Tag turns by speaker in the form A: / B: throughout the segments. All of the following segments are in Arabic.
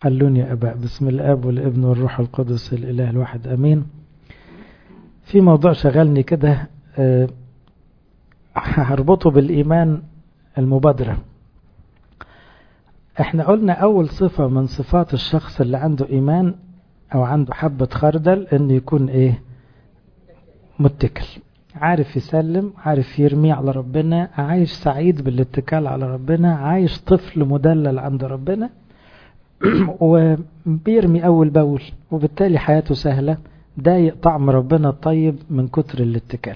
A: حلوني يا أباء. بسم الآب والابن والروح القدس الإله الواحد أمين. في موضوع شغلني كده هربطه بالإيمان المبادرة. احنا قلنا أول صفة من صفات الشخص اللي عنده إيمان أو عنده حبة خردل إن يكون إيه؟ متكل، عارف يسلم، عارف يرمي على ربنا، عايش سعيد بالاتكال على ربنا، عايش طفل مدلل عند ربنا وبيرمي أول بول، وبالتالي حياته سهلة، ضايق طعم ربنا الطيب من كتر الاتكال.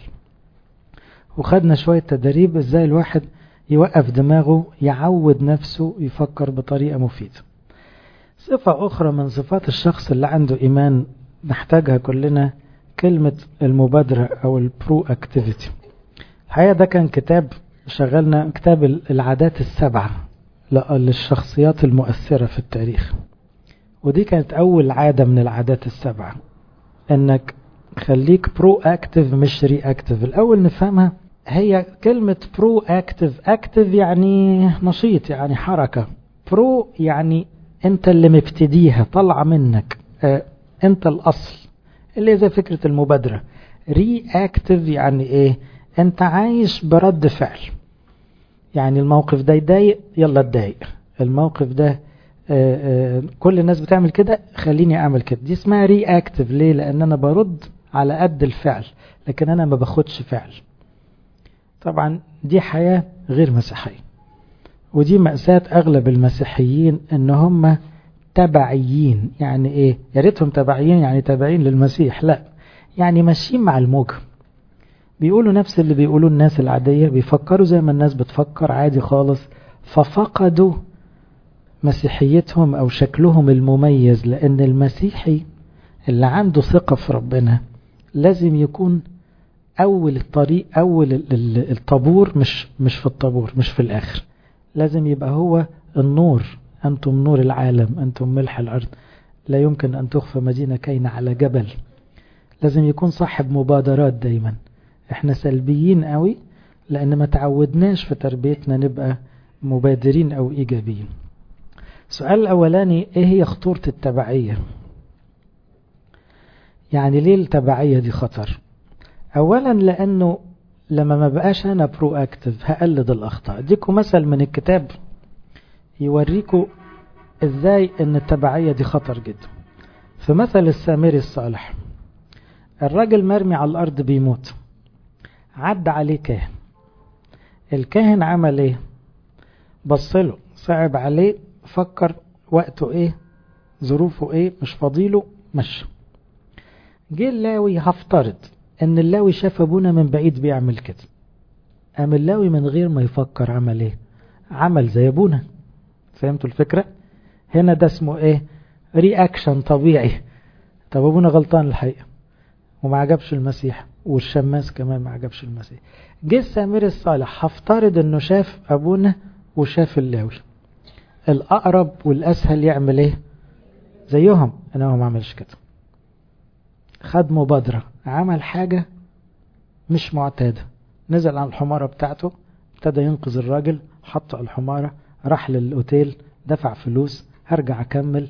A: وخدنا شوية تدريب ازاي الواحد يوقف دماغه، يعود نفسه يفكر بطريقة مفيدة. صفة أخرى من صفات الشخص اللي عنده إيمان نحتاجها كلنا كلمة المبادرة أو البرو اكتيفيتي. الحقيقة ده كان كتاب شغلنا، كتاب العادات السبعة للشخصيات المؤثرة في التاريخ، ودي كانت أول عادة من العادات السبعة، انك خليك برو اكتيف مش ري اكتيف. الأول نفهمها. هي كلمة برو اكتيف، اكتيف يعني نشيط، يعني حركة. برو يعني انت اللي مبتديها، طلع منك، انت الأصل، اللي زي فكرة المبادرة. ري اكتيف يعني ايه؟ انت عايش برد فعل، يعني الموقف ده يضايق، يلا اتضايق. الموقف ده كل الناس بتعمل كده، خليني اعمل كده. دي اسمها ري اكتيف. ليه؟ لان انا برد على قد الفعل، لكن انا ما باخدش فعل. طبعا دي حياة غير مسيحية، ودي مأساة اغلب المسيحيين، ان هم تبعيين. يعني ايه؟ يا ريتهم تبعيين يعني تابعين للمسيح، لا، يعني ماشيين مع الموجة، بيقولوا نفس اللي بيقولوا الناس العادية، بيفكروا زي ما الناس بتفكر عادي خالص، ففقدوا مسيحيتهم أو شكلهم المميز. لأن المسيحي اللي عنده ثقة في ربنا لازم يكون أول الطريق، أول الطابور، مش في الطابور، مش في الآخر. لازم يبقى هو النور. أنتم نور العالم، أنتم ملح الأرض، لا يمكن أن تخفى مدينة كاينة على جبل. لازم يكون صاحب مبادرات دايما. احنا سلبيين قوي لأن ما تعودناش في تربيتنا نبقى مبادرين أو إيجابيين. السؤال الأولاني، ايه هي خطورة التبعية؟ يعني ليه التبعية دي خطر؟ أولا لأنه لما ما بقاش أنا برو أكتف هقلد الأخطاء. اديكم مثل من الكتاب يوريكم ازاي ان التبعية دي خطر جدا. في مثل السامري الصالح، الراجل مرمي على الأرض بيموت، عدى عليه كاهن. الكاهن عمل ايه؟ بصله، صعب عليه، فكر وقته ايه، ظروفه ايه، مش فاضيله، مشى. جه اللاوي، هفترض ان اللاوي شاف ابونا من بعيد بيعمل كده، قام اللاوي من غير ما يفكر عمل ايه؟ عمل زي ابونا. فهمتوا الفكرة؟ هنا ده اسمه ايه؟ رياكشن طبيعي. طب ابونا غلطان الحقيقة وما عجبش المسيح، والشماس كمان ما عجبش المسيح. جه السامري الصالح، هفترض انه شاف ابونا وشاف اللاوي، الأقرب والأسهل يعمل ايه؟ زيهم. انا هو ما عملش كده، خد مبادرة، عمل حاجة مش معتادة، نزل عن الحمارة بتاعته، ابتدى ينقذ الراجل، حطه على الحمارة، راح للأوتيل، دفع فلوس، هرجع أكمل.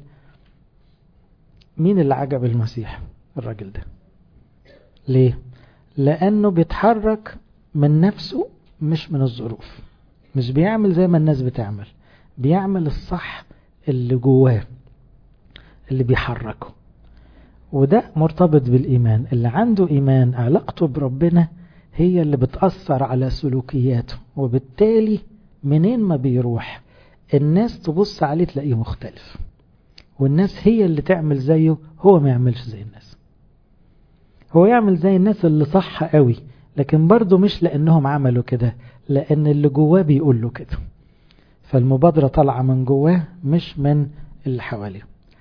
A: مين اللي عجب المسيح؟ الراجل ده. ليه؟ لأنه بيتحرك من نفسه مش من الظروف، مش بيعمل زي ما الناس بتعمل، بيعمل الصح اللي جواه اللي بيحركه. وده مرتبط بالإيمان. اللي عنده إيمان علاقته بربنا هي اللي بتأثر على سلوكياته، وبالتالي منين ما بيروح الناس تبص عليه تلاقيه مختلف، والناس هي اللي تعمل زيه، هو ما يعملش زي الناس. هو يعمل زي الناس اللي صح قوي، لكن برضه مش لأنهم عملوا كده، لأن اللي جواه بيقول له كده. فالمبادرة طالعة من جواه مش من اللي حواليه.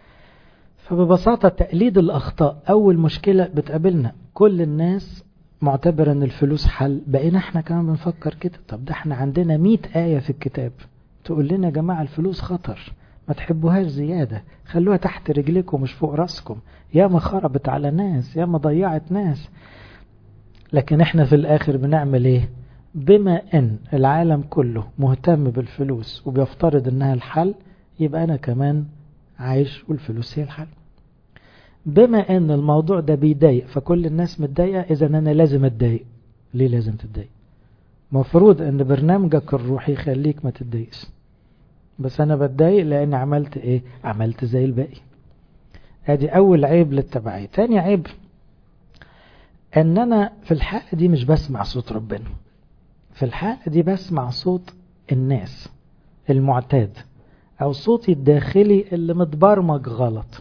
A: فببساطة تقليد الأخطاء أول مشكلة بتقابلنا. كل الناس معتبر أن الفلوس حل، بقينا احنا كمان بنفكر كده. طب ده احنا عندنا 100 آية في الكتاب تقول لنا يا جماعة الفلوس خطر، ما تحبوهاش زيادة، خلوها تحت رجلكم مش فوق راسكم. يا ما خربت على ناس، يا ما ضيعت ناس. لكن احنا في الآخر بنعمل ايه؟ بما ان العالم كله مهتم بالفلوس وبيفترض انها الحل، يبقى انا كمان عايش والفلوس هي الحل. بما ان الموضوع ده بيضايق فكل الناس متضايقة، اذا انا لازم اتضايق. ليه لازم تتضايق؟ مفروض ان برنامجك الروحي يخليك ما تتضايقش، بس انا بتضايق لان عملت ايه؟ عملت زي الباقي. ادي اول عيب للتبعية. تاني عيب ان انا في الحالة دي مش بسمع صوت ربنا، في الحالة دي بسمع صوت الناس المعتاد، او صوتي الداخلي اللي متبرمج غلط.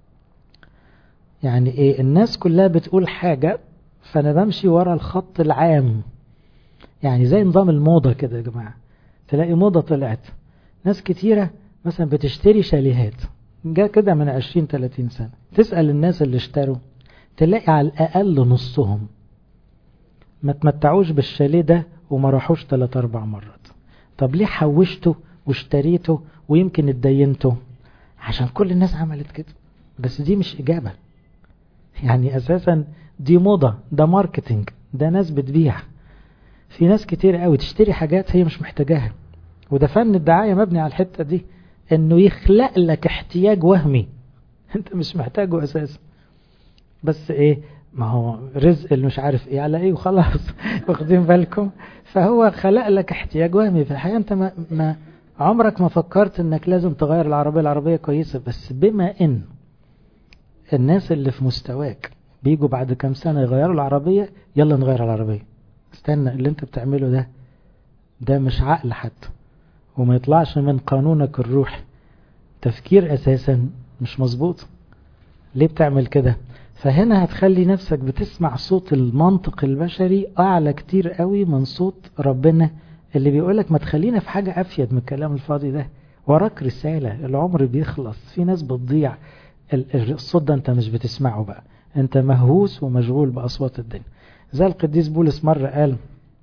A: يعني ايه؟ الناس كلها بتقول حاجة فانا بمشي ورا الخط العام. يعني زي نظام الموضة كده يا جماعة، تلاقي موضة طلعت ناس كتيرة مثلا بتشتري شاليهات، جاء كده من 20-30 سنة، تسأل الناس اللي اشتروا تلاقي على الأقل نصهم ما تمتعوش بالشاليه ده وما راحوش 3-4 مرات. طب ليه حوشته واشتريته ويمكن اتدينته؟ عشان كل الناس عملت كده. بس دي مش إجابة، يعني أساسا دي موضة، ده ماركتينج، ده ناس بتبيع. في ناس كتير قوي تشتري حاجات هي مش محتاجاها، وده فن الدعاية مبني على الحتة دي، انه يخلق لك احتياج وهمي انت مش محتاجه اساسا. بس ايه؟ ما هو رزق اللي مش عارف ايه على ايه وخلاص واخدين بالكم؟ فهو خلق لك احتياج وهمي. في الحقيقة انت ما عمرك ما فكرت انك لازم تغير العربية كويسة، بس بما ان الناس اللي في مستواك بيجوا بعد كام سنة يغيروا العربية، يلا نغير العربية. استنى، اللي انت بتعمله ده مش عقل حتى، وما يطلعش من قانونك الروحي، تفكير اساسا مش مظبوط. ليه بتعمل كده؟ فهنا هتخلي نفسك بتسمع صوت المنطق البشري اعلى كتير قوي من صوت ربنا اللي بيقولك ما تخلينا في حاجة افيد من الكلام الفاضي ده. وراك رسالة، العمر بيخلص، في ناس بتضيع. الصوت ده انت مش بتسمعه بقى، انت مهووس ومشغول باصوات الدنيا. زي القديس بولس مرة قال: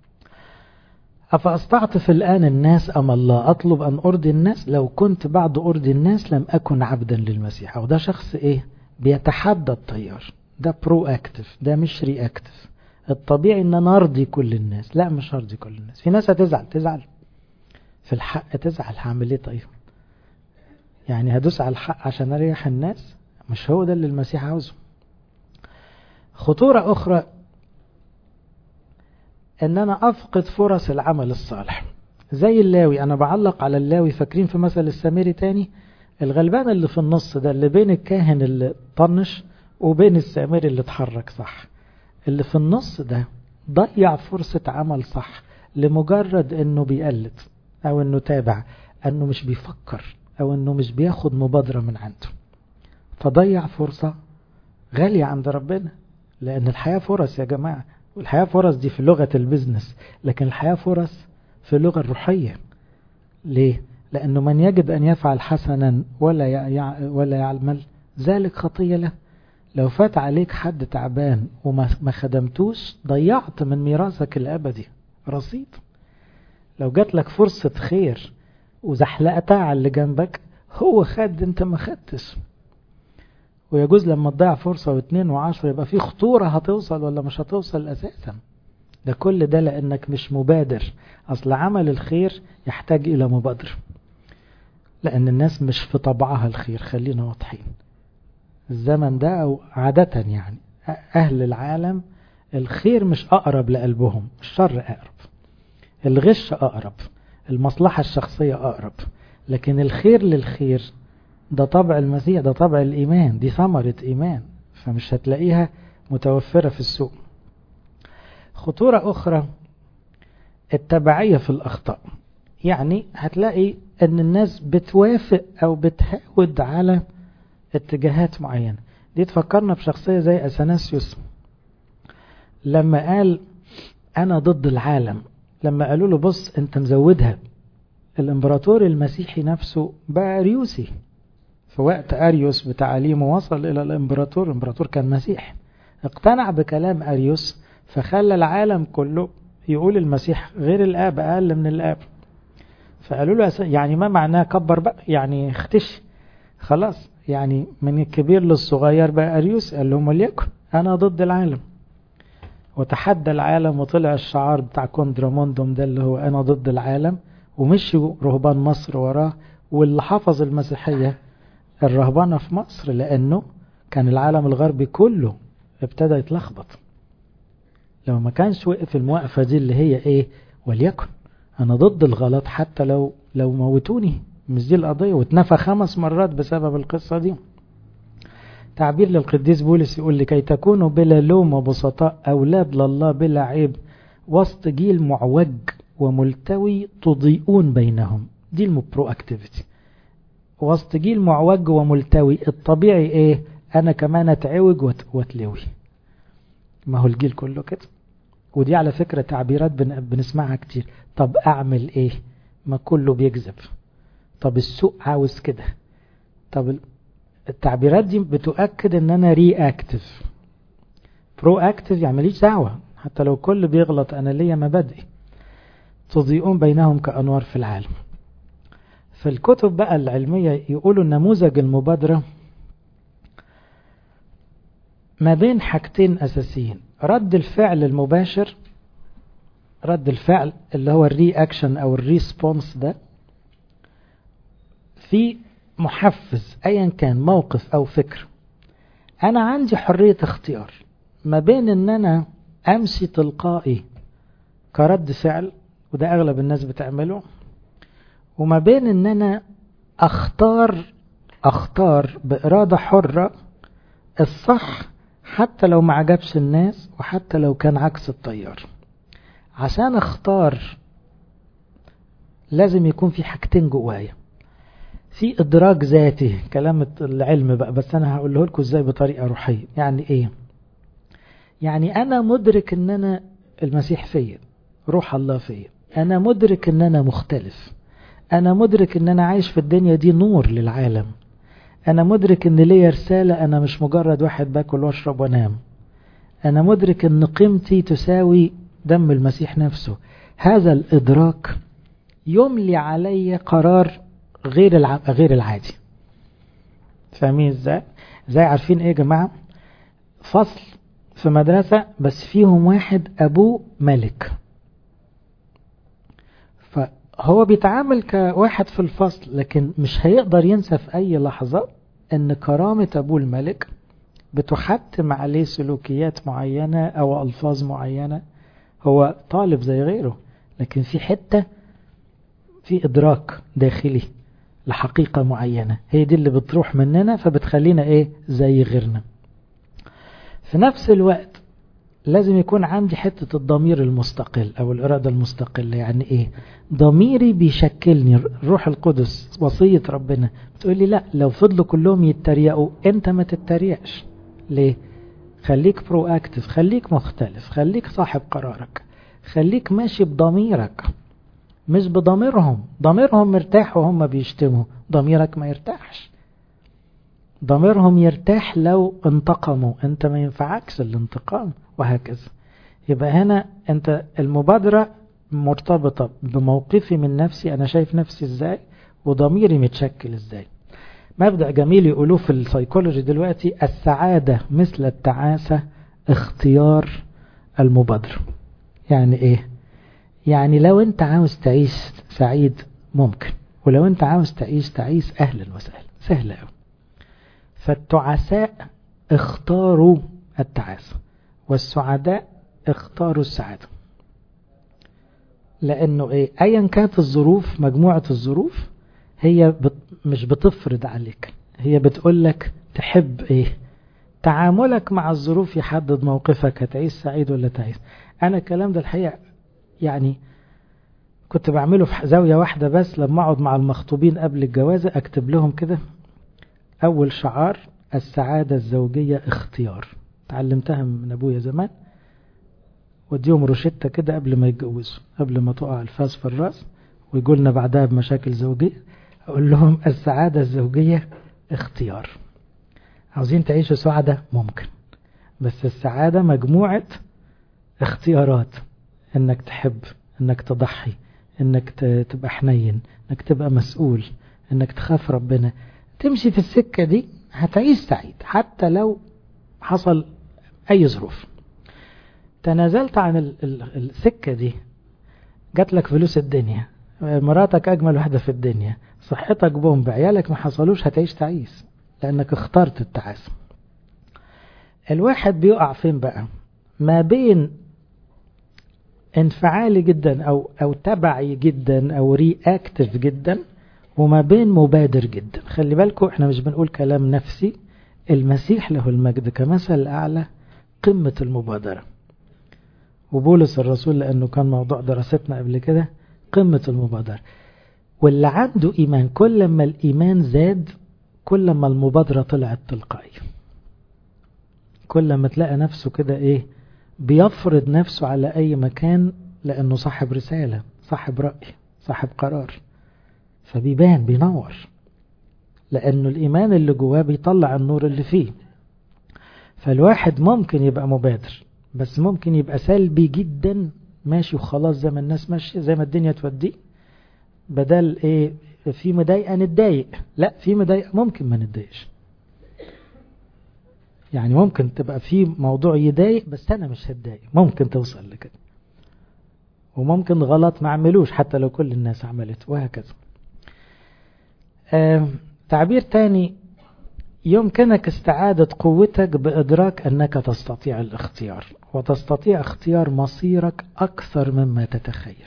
A: أفأستعطف الآن الناس أم الله؟ أطلب أن أرضي الناس، لو كنت بعد أرضي الناس لم أكن عبدا للمسيح. أو ده شخص إيه؟ بيتحدى التيار، ده برو أكتف، ده مش ري أكتف. الطبيعي أن أنا أرضي كل الناس، لا مش أرضي كل الناس. في ناس هتزعل في الحق، تزعل، هعمل إيه طيب؟ يعني هدوس على الحق عشان أريح الناس؟ مش هو ده اللي المسيح عاوزه. خطورة أخرى ان انا افقد فرص العمل الصالح. زي اللاوي، انا بعلق على اللاوي. فاكرين في مثل السامري تاني؟ الغلبان اللي في النص ده، اللي بين الكاهن اللي طنش وبين السامري اللي اتحرك صح، اللي في النص ده ضيع فرصة عمل صح لمجرد انه بيقلد، او انه تابع، انه مش بيفكر، او انه مش بياخد مبادرة من عنده. فضيع فرصة غالية عند ربنا. لان الحياة فرص يا جماعة، والحياة فرص دي في لغة البزنس، لكن الحياة فرص في اللغة الروحية. ليه؟ لأنه من يجد أن يفعل حسنا ولا يعمل ذلك خطية له. لو فات عليك حد تعبان وما خدمتوش، ضيعت من ميراثك الأبدي رصيد. لو جات لك فرصة خير وزحلقتها على اللي جنبك، هو خد انت ما خدتش. ويجوز لما تضيع فرصة واثنين وعشرة يبقى في خطورة هتوصل ولا مش هتوصل أساسا. ده كل ده لأنك مش مبادر. أصل عمل الخير يحتاج إلى مبادرة، لأن الناس مش في طبعها الخير. خلينا واضحين، الزمن ده أو عادة يعني أهل العالم الخير مش أقرب لقلبهم، الشر أقرب، الغش أقرب، المصلحة الشخصية أقرب. لكن الخير للخير ده طبع المسيح، ده طبع الإيمان، دي ثمرة إيمان، فمش هتلاقيها متوفرة في السوق. خطورة أخرى التبعية في الأخطاء. يعني هتلاقي أن الناس بتوافق أو بتهود على اتجاهات معينة. دي تفكرنا بشخصية زي أثناسيوس لما قال أنا ضد العالم. لما قالوا له بص أنت مزودها، الإمبراطور المسيحي نفسه بقى أريوسي. في وقت أريوس بتعليمه وصل إلى الإمبراطور كان مسيح، اقتنع بكلام أريوس فخلى العالم كله يقول المسيح غير الآب، أقل من الآب. فقالوا له يعني ما معناه كبر بقى، يعني اختش خلاص، يعني من الكبير للصغير بقى أريوس. قال لهم وليكن أنا ضد العالم، وتحدى العالم، وطلع الشعار بتاع كوندراموندوم ده اللي هو أنا ضد العالم. ومشوا رهبان مصر وراه، واللي حفظ المسيحية الرهبنة في مصر، لأنه كان العالم الغربي كله ابتدى يتلخبط. لو ما كانش وقف الموقفة دي اللي هي ايه، وليكن انا ضد الغلط حتى لو موتوني، مش دي القضية، واتنفى 5 مرات بسبب القصة دي. تعبير للقديس بولس يقول لكي تكونوا بلا لوم وبسطاء أولاد لله بلا عيب وسط جيل معوج وملتوي تضيئون بينهم. دي البرو اكتيفيتي. وسط جيل معوج وملتوي، الطبيعي ايه؟ انا كمان اتعوج واتلوي. ما هو الجيل كله كده. ودي على فكرة تعبيرات بنسمعها كتير. طب اعمل ايه؟ ما كله بيكذب. طب السوق عاوز كده. طب التعبيرات دي بتؤكد ان انا ري اكتف. برو اكتف يعني ماليش دعوة، حتى لو كل بيغلط انا ليا مبادئي. تضيئون بينهم كأنوار في العالم. في الكتب بقى العلمية يقولوا نموذج المبادرة ما بين حاجتين أساسيين: رد الفعل المباشر، رد الفعل اللي هو الري اكشن أو الريسبونس، ده في محفز أيا كان موقف أو فكر. أنا عندي حرية اختيار ما بين أن أنا أمشي تلقائي كرد فعل، وده أغلب الناس بتعمله، وما بين أن أنا أختار بإرادة حرة الصح حتى لو ما عجبش الناس وحتى لو كان عكس التيار. عشان اختار لازم يكون في حاجتين جوايا: في إدراك ذاتي، كلام العلم بقى، بس أنا هقوله لكم إزاي بطريقة روحية. يعني إيه؟ يعني أنا مدرك أن أنا المسيح فيا، روح الله فيا، أنا مدرك أن أنا مختلف، أنا مدرك أن أنا عايش في الدنيا دي نور للعالم، أنا مدرك أن ليا رسالة، أنا مش مجرد واحد باكل واشرب وانام، أنا مدرك أن قيمتي تساوي دم المسيح نفسه. هذا الإدراك يملي علي قرار غير العادي. فاهمين ازاي؟ زي عارفين ايه يا جماعة؟ فصل في مدرسة بس فيهم واحد أبوه ملك، فهو بيتعامل كواحد في الفصل، لكن مش هيقدر ينسى في أي لحظة أن كرامة أبوه الملك بتحتم عليه سلوكيات معينة أو ألفاظ معينة. هو طالب زي غيره، لكن في حتة، في إدراك داخلي لحقيقة معينة، هي دي اللي بتروح مننا فبتخلينا إيه؟ زي غيرنا. في نفس الوقت لازم يكون عندي حتة الضمير المستقل أو الإرادة المستقلة. يعني إيه؟ ضميري بيشكلني، الروح القدس وصية ربنا بتقولي لا، لو فضلوا كلهم يتريقوا أنت ما تتريقش. ليه؟ خليك برو اكتف، خليك مختلف، خليك صاحب قرارك، خليك ماشي بضميرك مش بضميرهم. ضميرهم مرتاح وهم بيشتموا، ضميرك ما يرتاحش. ضميرهم يرتاح لو انتقموا، انت ما ينفعكش الانتقام، وهكذا. يبقى هنا انت المبادرة مرتبطة بموقفي من نفسي، انا شايف نفسي ازاي وضميري متشكل ازاي. مبدأ جميل يقولوه في السايكولوجي دلوقتي: السعادة مثل التعاسة اختيار المبادرة. يعني ايه؟ يعني لو انت عاوز تعيش سعيد ممكن، ولو انت عاوز تعيش تعيس اهلا وسهلا، سهلة قوي. فالتعساء اختاروا التعاسة والسعداء اختاروا السعادة. لانه ايه؟ ايا كانت الظروف، مجموعة الظروف هي مش بتفرض عليك، هي بتقولك تحب ايه. تعاملك مع الظروف يحدد موقفك، هتعيش سعيد ولا تعيس. انا الكلام ده الحقيقة يعني كنت بعمله في زاوية واحدة بس، لما اقعد مع المخطوبين قبل الجوازة اكتب لهم كده اول شعار: السعادة الزوجية اختيار. تعلمتها من ابويا زمان، وديهم روشتة كده قبل ما يتجوزوا، قبل ما تقع الفاس في الراس ويقولنا بعدها بمشاكل زوجية، اقول لهم السعادة الزوجية اختيار. عاوزين تعيشوا سعادة ممكن، بس السعادة مجموعة اختيارات: انك تحب، انك تضحي، انك تبقى حنين، انك تبقى مسؤول، انك تخاف ربنا. تمشي في السكة دي هتعيش سعيد حتى لو حصل اي ظروف. تنازلت عن السكة دي، جات لك فلوس الدنيا، مراتك اجمل واحدة في الدنيا، صحتك بومب، عيالك ما حصلوش، هتعيش تعيس. لأنك اخترت التعاسة. الواحد بيقع فين بقى؟ ما بين انفعالي جدا أو تبعي جدا أو رياكتيف جدا، وما بين مبادر جدا. خلي بالكم احنا مش بنقول كلام نفسي، المسيح له المجد كمثل أعلى قمة المبادرة، وبولس الرسول لأنه كان موضوع دراستنا قبل كده قمة المبادرة. واللي عنده إيمان كل ما الإيمان زاد كل ما المبادرة طلعت تلقائية، كل ما تلاقى نفسه كده بيفرض نفسه على أي مكان، لأنه صاحب رسالة، صاحب رأي، صاحب قرار، فبيبان بينور، لأنه الإيمان اللي جواه بيطلع النور اللي فيه. فالواحد ممكن يبقى مبادر، بس ممكن يبقى سلبي جدا، ماشي وخلاص زي ما الناس ماشية، زي ما الدنيا توديه. بدل في مضايقة نتضايق، لا، في مضايقة ممكن ما نتضايقش. يعني ممكن تبقى في موضوع يضايق بس أنا مش هتضايق، ممكن توصل لكده. وممكن غلط ما عملوش حتى لو كل الناس عملت، وهكذا. تعبير تاني، يمكنك استعادة قوتك بإدراك أنك تستطيع الاختيار، وتستطيع اختيار مصيرك أكثر مما تتخيل.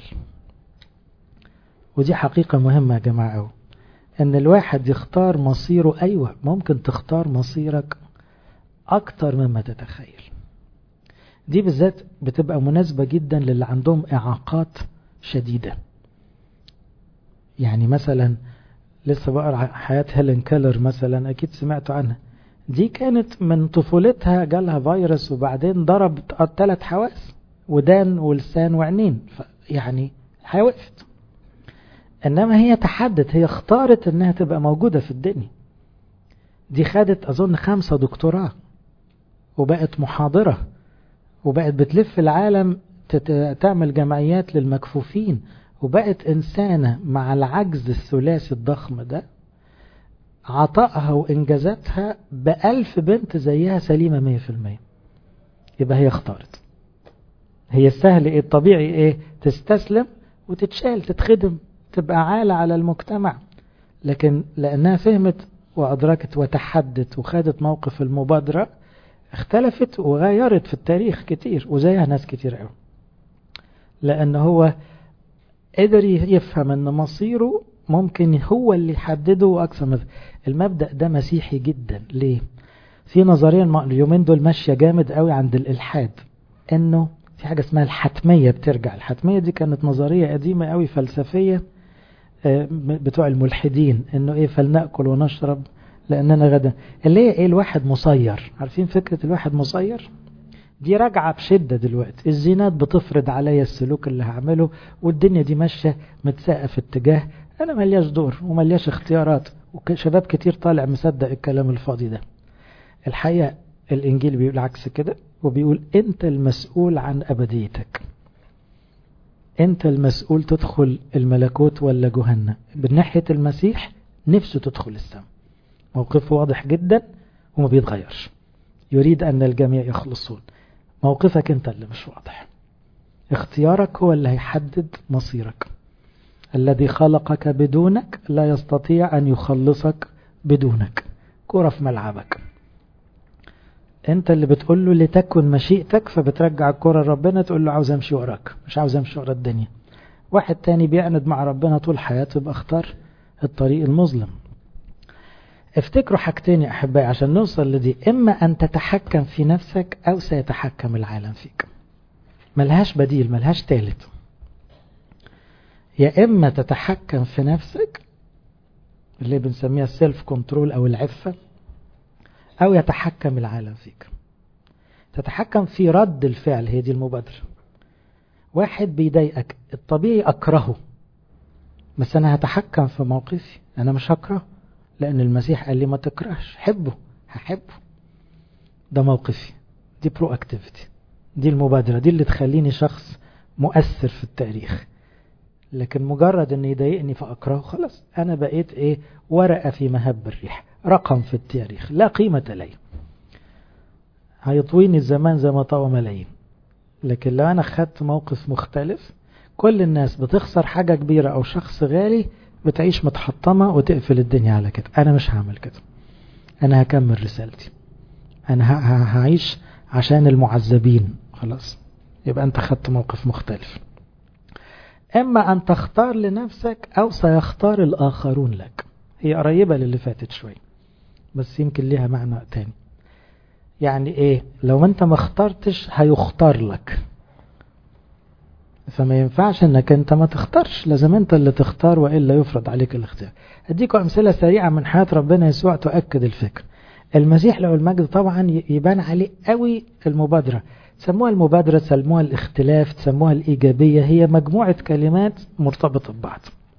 A: ودي حقيقة مهمة يا جماعة، أن الواحد يختار مصيره. أيوة، ممكن تختار مصيرك أكثر مما تتخيل. دي بالذات بتبقى مناسبة جدا للي عندهم إعاقات شديدة. يعني مثلا لسه بقرأ حياة هيلين كيلر مثلا، أكيد سمعتوا عنها. دي كانت من طفولتها جالها فيروس، وبعدين ضرب 3 حواس، ودان ولسان وعينين، يعني وقفت. إنما هي تحدت، هي اختارت إنها تبقى موجودة في الدنيا. دي خدت أظن 5 دكتوراه، وبقت محاضرة، وبقت بتلف العالم تعمل جمعيات للمكفوفين، وبقت إنسانة مع العجز الثلاثي الضخم ده. عطائها وإنجازاتها ب1000 بنت زيها سليمة 100%. يبقى هي اختارت. هي السهل الطبيعي تستسلم وتتشال، تتخدم، تبقى عالة على المجتمع. لكن لأنها فهمت وأدركت وتحدت وخدت موقف المبادرة، اختلفت وغيرت في التاريخ كتير، وزيها ناس كتير قوي. لأنه هو قدر يفهم أن مصيره ممكن هو اللي يحدده أكثر من المبدأ ده. مسيحي جدا. ليه؟ في نظرية اليومين دول ماشية جامد قوي عند الإلحاد، أنه في حاجة اسمها الحتمية بترجع. الحتمية دي كانت نظرية قديمة قوي فلسفية بتوع الملحدين، أنه فلنأكل ونشرب لأننا غدا، اللي هي الواحد مسير. عارفين فكرة الواحد مسير؟ دي راجعة بشدة دلوقتي. الزينات بتفرض عليا السلوك اللي هعمله، والدنيا دي ماشية متساقة في اتجاه أنا ملياش دور وملياش اختيارات. وشباب كتير طالع مصدق الكلام الفاضي ده. الحقيقة الإنجيل بيقول عكس كده، وبيقول أنت المسؤول عن أبديتك، أنت المسؤول تدخل الملكوت ولا جهنم. بالناحية المسيح نفسه تدخل السماء، موقفه واضح جدا وما بيتغيرش، يريد أن الجميع يخلصون. موقفك أنت اللي مش واضح. اختيارك هو اللي هيحدد مصيرك. الذي خلقك بدونك لا يستطيع أن يخلصك بدونك. كرة في ملعبك، أنت اللي بتقول له لتكن مشيئتك، فبترجع الكرة ربنا، تقول له عاوز أمشي وراك، مش عاوز أمشي ورا الدنيا. واحد تاني بيعند مع ربنا طول حياته، يبقى اختار الطريق المظلم. افتكروا حاجتين يا أحبائي عشان نوصل لدي: إما أن تتحكم في نفسك أو سيتحكم العالم فيك. ملهاش بديل، ملهاش تالت. يا إما تتحكم في نفسك اللي بنسميها السيلف كنترول أو العفة، أو يتحكم العالم فيك. تتحكم في رد الفعل، هي دي المبادرة. واحد بيضايقك، الطبيعي أكرهه، بس أنا هتحكم في موقفي، أنا مش هكره، لأن المسيح قال لي ما تكرهش، حبه، هحبه. ده موقفي، دي برو اكتيفيتي، دي المبادرة، دي اللي تخليني شخص مؤثر في التاريخ. لكن مجرد ان يضايقني فأكرهه، خلاص أنا بقيت ورقة في مهب الريح، رقم في التاريخ لا قيمة لي، هيطويني الزمان زي ما طوى ملايين. لكن لو أنا خدت موقف مختلف، كل الناس بتخسر حاجة كبيرة أو شخص غالي بتعيش متحطمة وتقفل الدنيا على كده. أنا مش هعمل كده، أنا هكمل رسالتي، أنا هعيش عشان المعذبين. خلاص، يبقى أنت خدت موقف مختلف. إما أن تختار لنفسك أو سيختار الآخرون لك. هي قريبة للي فاتت شوي بس يمكن ليها معنى تاني. يعني إيه؟ لو أنت ما اخترتش هيختار لك، فما ينفعش أنك أنت ما تختارش، لازم أنت اللي تختار وإلا يفرض عليك الاختيار. أديكم أمثلة سريعة من حياة ربنا يسوع تؤكد الفكر. المسيح له المجد طبعا يبان عليه قوي المبادرة، تسموها المبادرة، تسموها الاختلاف، تسموها الإيجابية، هي مجموعة كلمات مرتبطة ببعض.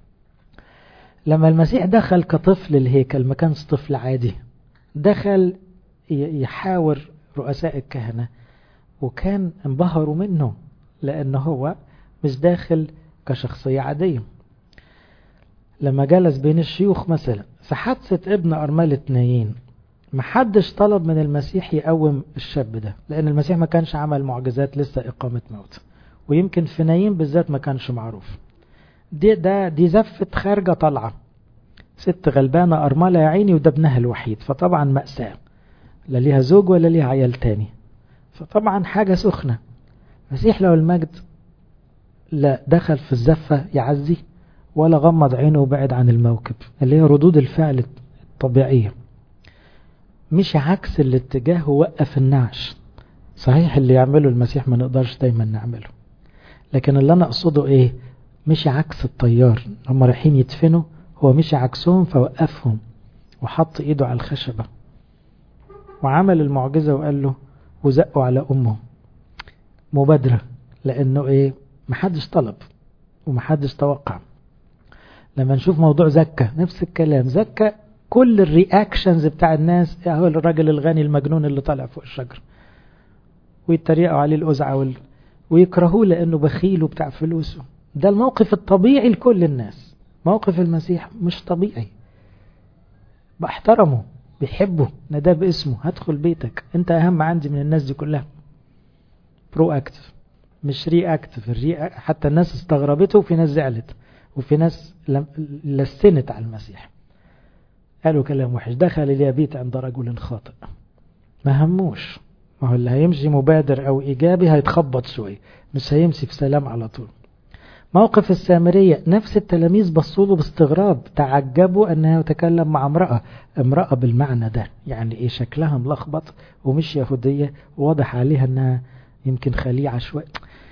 A: لما المسيح دخل كطفل الهيكل، ما كانش طفل عادي، دخل يحاور رؤساء الكهنة وكان انبهروا منه لأنه هو مش داخل كشخصية عادية. لما جلس بين الشيوخ مثلا في حادثة ابن أرملة نايين، محدش طلب من المسيح يقوم الشاب ده، لأن المسيح ما كانش عمل معجزات لسه إقامة موت، ويمكن في نايين بالذات ما كانش معروف. دي زفة خارجة طالعة، ست غلبانة أرملة يا عيني، وده ابنها الوحيد، فطبعا مأساة، لا ليها زوج ولا ليها عيال تاني، فطبعا حاجة سخنة. مسيح له المجد لا دخل في الزفة يعزي ولا غمض عينه وبعد عن الموكب اللي هي ردود الفعل الطبيعية، مش عكس الاتجاه ووقف النعش. صحيح اللي يعمله المسيح ما نقدرش دايما نعمله، لكن اللي أنا أقصده إيه؟ مش عكس الطيار، هم رايحين يدفنوا، هو مش عكسهم فوقفهم وحط إيده على الخشبة وعمل المعجزة وقال له وزقوا على أمه. مبادرة، لأنه إيه؟ محدش طلب ومحدش توقع. لما نشوف موضوع زكا نفس الكلام، زكا كل الرياكشنز بتاع الناس، هو الراجل الغني المجنون اللي طالع فوق الشجر، ويتريقوا عليه الأزعة ويكرهوه لأنه بخيل وبتاع فلوسه. ده الموقف الطبيعي لكل الناس. موقف المسيح مش طبيعي، بحترمه، بيحبه، نداه باسمه، هدخل بيتك، انت اهم عندي من الناس دي كلها. برو اكتف مش ري اكتف. حتى الناس استغربته، وفي ناس زعلت، وفي ناس لسنت على المسيح، قالوا كلام وحش، دخل ليبيت عند رجل خاطئ، ما هموش. ما هو اللي هيمشي مبادر او ايجابي هيتخبط شوي، مش هيمشي في سلام على طول. موقف السامرية نفس التلاميذ بصوا له باستغراب، تعجبوا انه يتكلم مع امرأة بالمعنى ده. يعني ايه؟ شكلها ملخبط ومش يهودية، وواضح عليها انها يمكن خليعة شوي،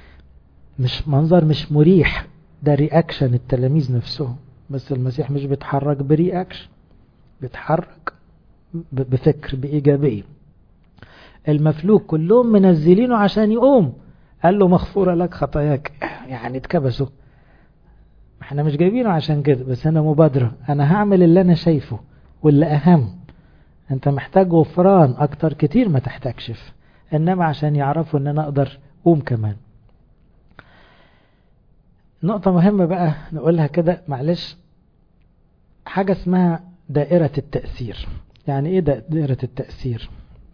A: مش منظر مش مريح. ده رياكشن التلاميذ نفسهم، بس المسيح مش بيتحرك برياكشن، بيتحرك بفكر، بإيجابية. المفلوج كلهم منزلينه عشان يقوم، قال له مغفورة لك خطاياك، يعني اتكبسوا، احنا مش جايبينه عشان كده، بس انا مبادرة، انا هعمل اللي انا شايفه واللي اهم. انت محتاج غفران اكتر كتير ما تحتاجش، انما عشان يعرفوا ان انا اقدر قوم كمان. نقطة مهمة بقى نقولها كده معلش، حاجة اسمها دائرة التأثير. يعني ايه دائرة التأثير؟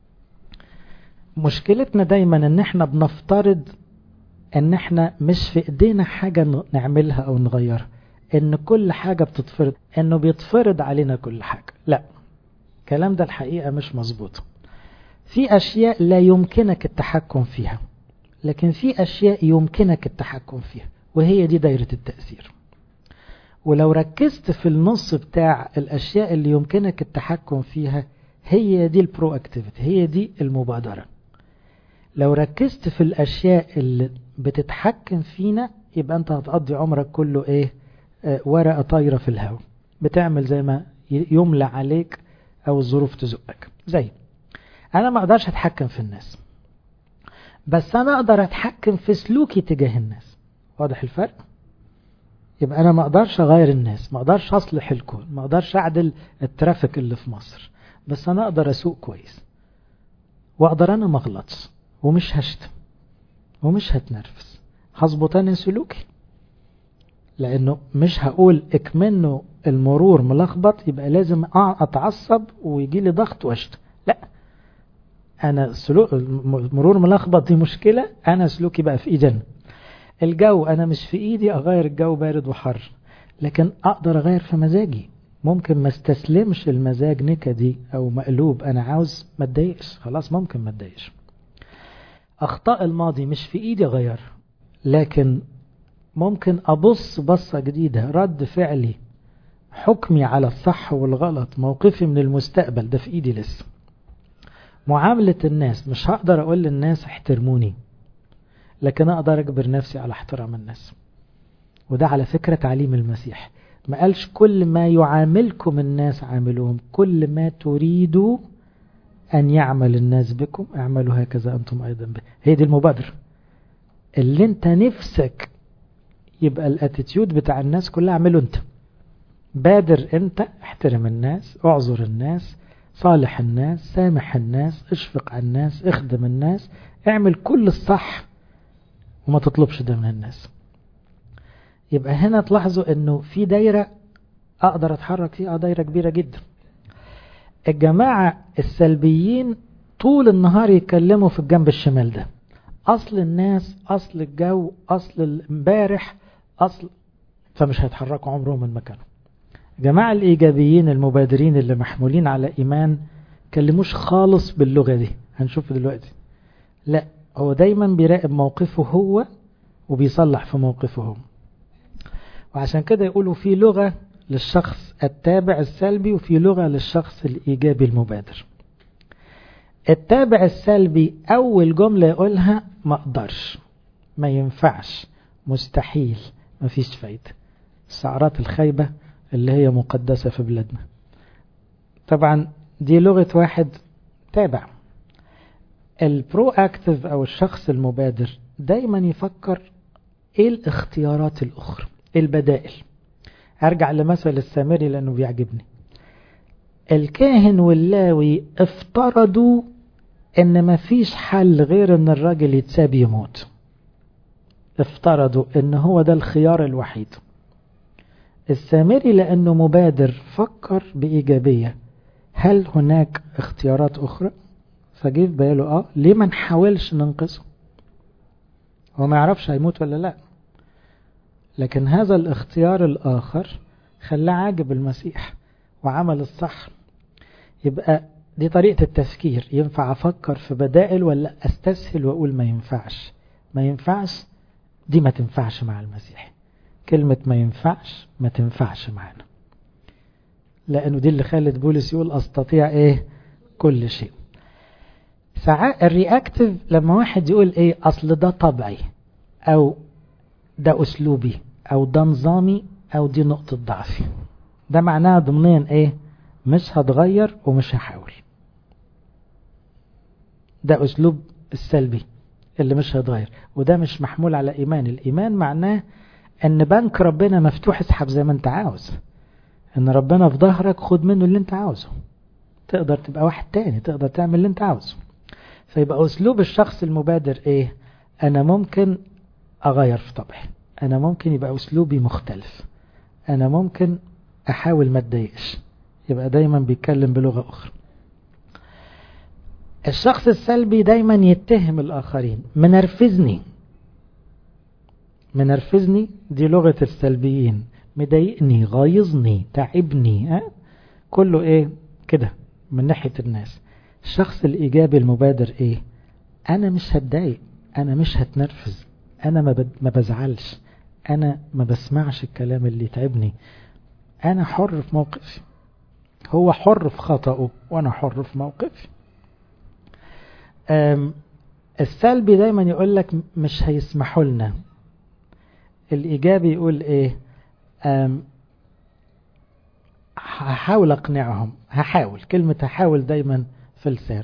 A: مشكلتنا دايما ان احنا بنفترض ان احنا مش في ايدينا حاجة نعملها او نغيرها، ان كل حاجة بتتفرض، انه بيتفرض علينا كل حاجة. لا، الكلام ده الحقيقة مش مظبوط. في اشياء لا يمكنك التحكم فيها، لكن في اشياء يمكنك التحكم فيها، وهي دي دائرة التأثير. ولو ركزت في النص بتاع الاشياء اللي يمكنك التحكم فيها، هي دي البرو اكتيفيتي، هي دي المبادرة. لو ركزت في الاشياء اللي بتتحكم فينا، يبقى انت هتقضي عمرك كله ايه؟ ورقة طايرة في الهواء، بتعمل زي ما يملى عليك او الظروف تزقك. زي انا ما اقدرش اتحكم في الناس، بس انا اقدر اتحكم في سلوكي تجاه الناس. واضح الفرق؟ يبقى انا ما اقدرش اغير الناس، ما اقدرش اصلح الكون، ما اقدرش اعدل الترافيك اللي في مصر، بس انا اقدر اسوق كويس، واقدر انا ما اغلطش، ومش هشتم ومش هتنرفز، هظبط انا سلوكي، لانه مش هقول اكمنه المرور ملخبط يبقى لازم اتعصب ويجي لي ضغط واشتم. لا، انا سلوك المرور ملخبط دي مشكلة، انا سلوكي بقى في ايدي. الجو انا مش في ايدي اغير الجو بارد وحر، لكن اقدر اغير في مزاجي. ممكن ما استسلمش المزاج نكدي او مقلوب، انا عاوز ما اتضايقش، خلاص ممكن ما اتضايقش. اخطاء الماضي مش في ايدي اغير، لكن ممكن ابص بصة جديدة، رد فعلي، حكمي على الصح والغلط، موقفي من المستقبل، ده في ايدي لسه. معاملة الناس، مش هقدر اقول للناس احترموني، لكن اقدر اجبر نفسي على احترام الناس. وده على فكرة تعليم المسيح، ما قالش كل ما يعاملكم الناس عاملوهم، كل ما تريدوا أن يعمل الناس بكم اعملوا هكذا أنتم أيضا به. هي دي المبادرة اللي انت نفسك يبقى الاتيتيود بتاع الناس كلها، اعمله انت. بادر انت، احترم الناس، اعذر الناس، صالح الناس، سامح الناس، اشفق على الناس، اخدم الناس، اعمل كل الصح وما تطلبش ده من الناس. يبقى هنا تلاحظوا انه في دايرة اقدر اتحرك فيها، دايرة كبيرة جدا. الجماعة السلبيين طول النهار يتكلموا في الجنب الشمال ده، اصل الناس، اصل الجو، اصل امبارح، اصل، فمش هيتحركوا عمرهم من مكانهم. الجماعة الايجابيين المبادرين اللي محمولين على ايمان كلموش خالص باللغة دي، هنشوف دلوقتي. لا، هو دايما بيراقب موقفه هو وبيصلح في موقفه هو. وعشان كده يقولوا في لغة للشخص التابع السلبي وفي لغة للشخص الإيجابي المبادر. التابع السلبي أول جملة يقولها ما أقدرش، ما ينفعش، مستحيل، ما فيش فايدة. السعرات الخايبة اللي هي مقدسة في بلادنا. طبعا دي لغة واحد تابع. البرو اكتيف أو الشخص المبادر دايما يفكر ايه الاختيارات الأخرى، ايه البدائل. ارجع لمثل السامري لانه بيعجبني. الكاهن واللاوي افترضوا ان مفيش حل غير ان الراجل يتساب يموت، افترضوا ان هو ده الخيار الوحيد. السامري لانه مبادر فكر بإيجابية، هل هناك اختيارات اخرى؟ فجه في باله ليه ما نحاولش ننقذه؟ هو ما يعرفش هيموت ولا لا، لكن هذا الاختيار الآخر خلاه عاجب المسيح وعمل الصح. يبقى دي طريقة التفكير. ينفع أفكر في بدائل ولا أستسهل وأقول ما ينفعش؟ ما ينفعش دي ما تنفعش مع المسيح. كلمة ما ينفعش ما تنفعش معنا، لأنه دي اللي خلت بولس يقول أستطيع إيه؟ كل شيء. ساعات الرياكتيف لما واحد يقول إيه أصل ده طبعي، أو ده أسلوبي، أو ده نظامي، أو دي نقطة ضعفي، ده معناها ضمنيا إيه؟ مش هتغير ومش هحاول. ده أسلوب السلبي اللي مش هتغير، وده مش محمول على إيمان. الإيمان معناه أن بنك ربنا مفتوح، اسحب زي ما أنت عاوز، أن ربنا في ظهرك، خد منه اللي أنت عاوزه، تقدر تبقى واحد تاني، تقدر تعمل اللي أنت عاوزه. فيبقى أسلوب الشخص المبادر إيه؟ أنا ممكن أغير في طبعي، أنا ممكن يبقى أسلوبي مختلف، أنا ممكن أحاول ما أتضايقش. يبقى دايما بيتكلم بلغة أخرى. الشخص السلبي دايما يتهم الآخرين، منرفزني، منرفزني دي لغة السلبيين، مضايقني، غايظني، تعبني، كله إيه كده من ناحية الناس. الشخص الإيجابي المبادر إيه؟ أنا مش هتضايق، أنا مش هتنرفز، أنا ما بزعلش، أنا ما بسمعش الكلام اللي يتعبني، أنا حر في موقفي، هو حر في خطأه وأنا حر في موقفي. السلبي دايما يقول لك مش هيسمحوا لنا. الإيجابي يقول إيه؟ هحاول أقنعهم، هحاول. كلمة هحاول دايما في لسان.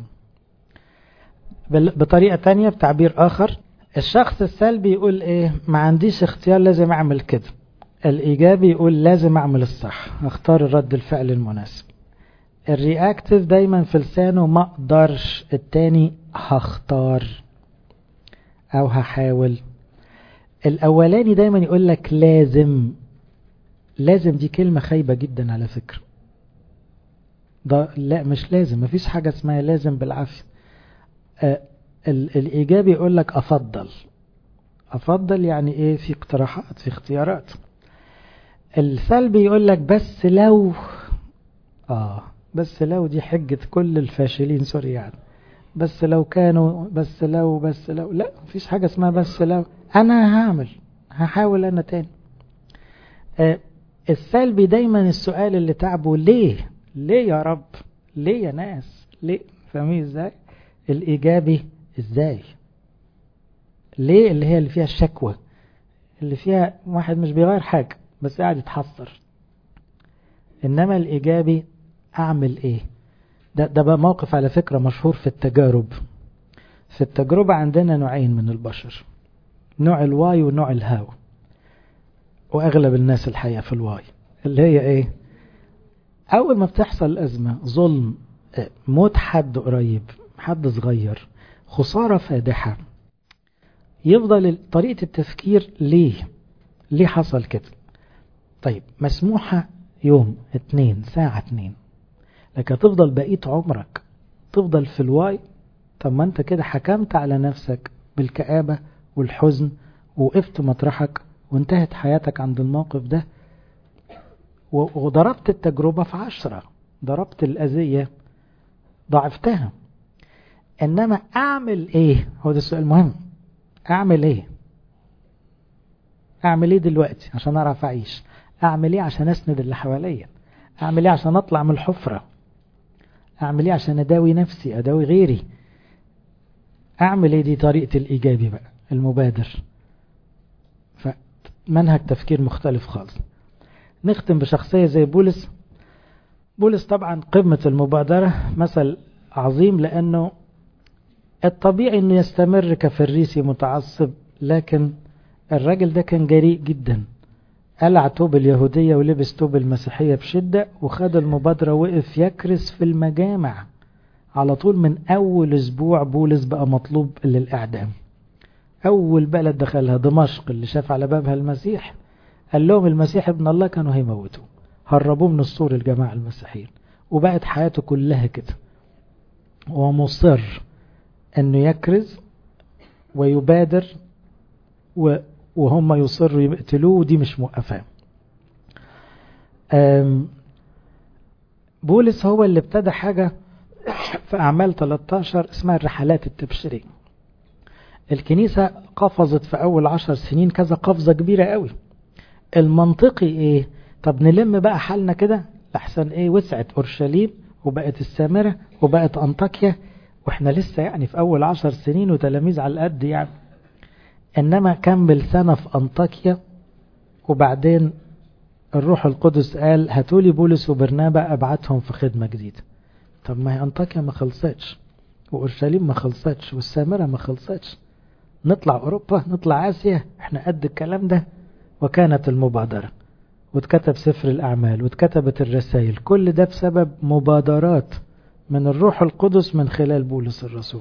A: بطريقة تانية، بتعبير آخر، الشخص السلبي يقول إيه؟ ما عنديش اختيار، لازم أعمل كده. الإيجابي يقول لازم أعمل الصح، أختار الرد الفعل المناسب. الرياكتيف دايما في لسانه ما اقدرش، التاني هختار او هحاول. الاولاني دايما يقول لك لازم. لازم دي كلمة خايبة جدا على فكرة. ده لا، مش لازم، مفيش حاجة اسمها لازم بالعافية. الايجابي يقول لك افضل. افضل يعني ايه؟ في اقتراحات، في اختيارات. السلبي يقول لك بس لو بس لو دي حجة كل الفاشلين، سوري يعني. بس لو كانوا، بس لو لا، مفيش حاجة اسمها بس لو. انا هحاول انا تاني. السلبي دايما السؤال اللي تعبه ليه يا رب، ليه يا ناس، ليه؟ فاهمين ازاي؟ الايجابي ازاي؟ ليه اللي هي اللي فيها الشكوى، اللي فيها واحد مش بيغير حاجة بس قاعد يتحسر. انما الايجابي اعمل ايه؟ ده بقى موقف على فكرة مشهور في التجارب. في التجربة عندنا نوعين من البشر، نوع الواي ونوع الهاو. واغلب الناس الحقيقة في الواي، اللي هي ايه؟ اول ما بتحصل ازمة، ظلم، موت حد قريب، حد صغير، خسارة فادحة، يفضل طريقة التفكير ليه حصل كده؟ طيب مسموحة يوم 2 ساعة 2، لكن تفضل بقية عمرك تفضل في الواي. طب ما انت كده حكمت على نفسك بالكآبة والحزن، ووقفت مطرحك وانتهت حياتك عند الموقف ده، وضربت التجربة في 10، ضربت الأذية ضعفتها. انما اعمل ايه؟ هو ده السؤال المهم. اعمل ايه؟ اعمل ايه دلوقتي عشان اعرف اعيش؟ اعمل ايه عشان اسند اللي حواليا؟ اعمل ايه عشان اطلع من الحفرة؟ اعمل ايه عشان اداوي نفسي، اداوي غيري؟ اعمل ايه؟ دي طريقة الايجابي بقى، المبادر. فمنهج تفكير مختلف خالص. نختم بشخصية زي بولس. بولس طبعا قمة المبادرة، مثل عظيم، لانه الطبيعي انه يستمر كفريسي متعصب، لكن الراجل ده كان جريء جدا. قلع توب اليهودية ولبس توب المسيحية بشدة، وخد المبادرة، وقف يكرس في المجامع على طول. من أول أسبوع بولس بقى مطلوب للإعدام. أول بلد دخلها دمشق، اللي شاف على بابها المسيح قال لهم المسيح ابن الله، كانوا هيموتوه، هربوه من السور الجماعة المسيحيين. وبقت حياته كلها كده، ومصر أنه يكرز ويبادر، وهم يصروا يقتلوه، ودي مش موقفاه. بولس هو اللي ابتدى حاجة في أعمال 13 اسمها الرحلات التبشيرية. الكنيسة قفزت في أول 10 سنين كذا قفزة كبيرة قوي. المنطقي إيه؟ طب نلم بقى حالنا كده لحسن إيه؟ وسعت أورشليم، وبقت السامرة، وبقت أنطاكيا، وإحنا لسه يعني في أول 10 سنين وتلاميذ على القد يعني. إنما كمل سنة في أنطاكيا، وبعدين الروح القدس قال هاتولي بولس وبرنابا، أبعتهم في خدمة جديدة. طب ما هي أنطاكيا ما خلصتش، وأورشليم ما خلصتش، والسامرة ما خلصتش، نطلع أوروبا، نطلع آسيا، احنا قد الكلام ده. وكانت المبادرة، واتكتب سفر الأعمال، واتكتبت الرسائل، كل ده بسبب مبادرات من الروح القدس من خلال بولس الرسول.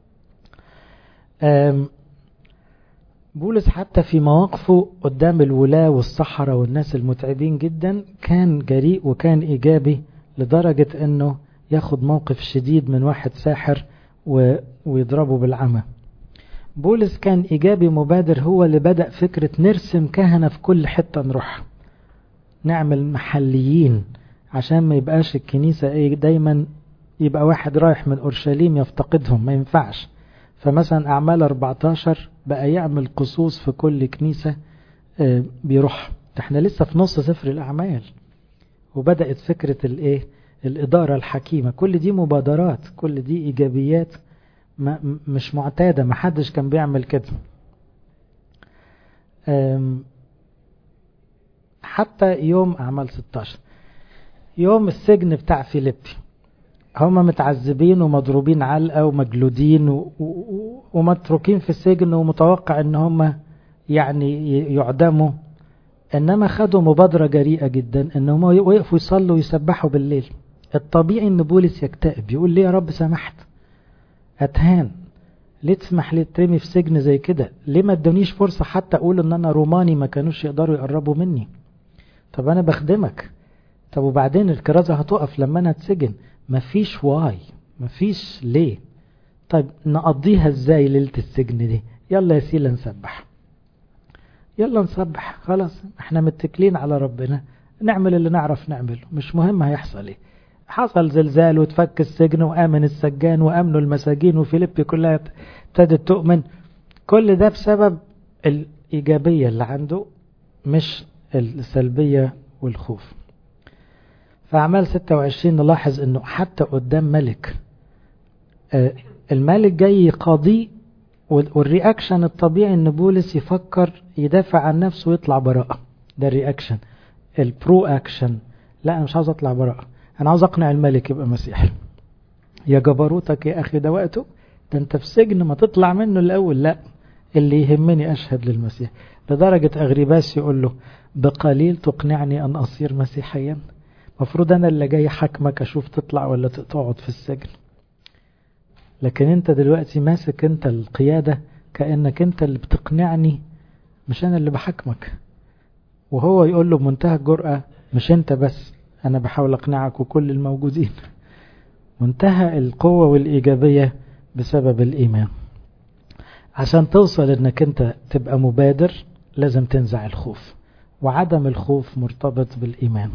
A: بولس حتى في مواقفه قدام الولاة والصحراء والناس المتعبين جدا كان جريء وكان إيجابي، لدرجة أنه ياخد موقف شديد من واحد ساحر ويضربه بالعمى. بولس كان إيجابي مبادر، هو اللي بدأ فكرة نرسم كهنة في كل حتة نروح، نعمل محليين، عشان ما يبقاش الكنيسة دايما يبقى واحد رايح من أورشليم يفتقدهم، ما ينفعش. فمثلا أعمال 14 بقى يعمل قصوص في كل كنيسة بيروح. احنا لسه في نص سفر الأعمال، وبدأت فكرة الإدارة الحكيمة. كل دي مبادرات، كل دي إيجابيات مش معتادة، ما حدش كان بيعمل كده. حتى يوم أعمال 16، يوم السجن بتاع فيليبي، هم متعذبين ومضروبين علقة ومجلودين ومتروكين في السجن، ومتوقع ان هم يعني يعدموا. انما خدوا مبادرة جريئة جدا، انهم وقفوا يصلوا ويسبحوا بالليل. الطبيعي ان بولس يكتئب، يقول ليه يا رب سمحت اتهان؟ ليه تسمح لي ترمي في سجن زي كده؟ ليه ما ادونيش فرصة حتى اقول ان انا روماني ما كانوش يقدروا يقربوا مني؟ طب انا بخدمك، طب وبعدين الكرازة هتقف لما انا اتسجن؟ مفيش واي، مفيش ليه. طيب نقضيها ازاي ليلة السجن دي؟ يلا يا سيلا نسبح، يلا نسبح، خلاص احنا متكلين على ربنا، نعمل اللي نعرف نعمله، مش مهم هيحصل ايه. حصل زلزال وتفك السجن وآمن السجان وأمنوا المساجين وفيليبي كلها ابتدت تؤمن. كل ده بسبب الإيجابية اللي عنده مش السلبية والخوف. فأعمال 26 نلاحظ أنه حتى قدام ملك الملك جاي يقاضيه، والرياكشن الطبيعي أن بولس يفكر يدافع عن نفسه ويطلع براءة. ده الرياكشن. البرو أكشن لا أنا مش عاوز أطلع براءة، أنا عاوز أقنع الملك يبقى مسيحي. يا جبروتك يا أخي ده وقته، ده أنت في سجن ما تطلع منه الأول. لا، اللي يهمني أشهد للمسيح. لدرجة أغريباس يقول له بقليل تقنعني أن أصير مسيحيا، مفروض أنا اللي جاي حكمك أشوف تطلع ولا تقعد في السجن، لكن أنت دلوقتي ماسك أنت القيادة كأنك أنت اللي بتقنعني مش أنا اللي بحكمك. وهو يقول له بمنتهى الجرأة مش أنت بس، أنا بحاول أقنعك وكل الموجودين. منتهى القوة والإيجابية بسبب الإيمان. عشان توصل أنك أنت تبقى مبادر لازم تنزع الخوف، وعدم الخوف مرتبط بالإيمان.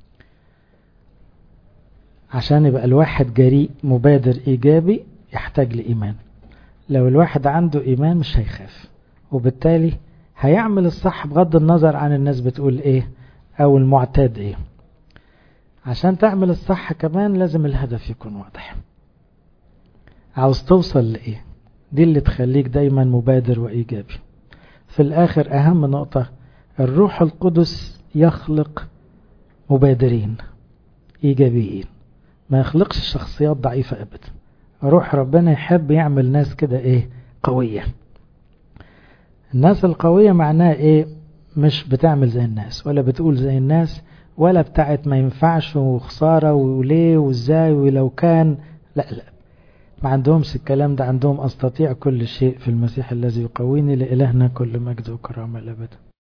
A: عشان يبقى الواحد جريء مبادر إيجابي يحتاج لإيمان. لو الواحد عنده إيمان مش هيخاف، وبالتالي هيعمل الصح بغض النظر عن الناس بتقول إيه أو المعتاد إيه. عشان تعمل الصح كمان لازم الهدف يكون واضح، عاوز توصل لإيه، دي اللي تخليك دايما مبادر وإيجابي. في الآخر أهم نقطة، الروح القدس يخلق مبادرين إيجابيين، ما يخلقش شخصيات ضعيفة أبدا. روح ربنا يحب يعمل ناس كده إيه قوية. الناس القوية معناها إيه؟ مش بتعمل زي الناس ولا بتقول زي الناس ولا بتاعت ما ينفعش وخسارة وليه وإزاي ولو كان. لا لا، ما عندهمش الكلام ده. عندهم أستطيع كل شيء في المسيح الذي يقويني. لإلهنا كل مجد وكرامة الأبد.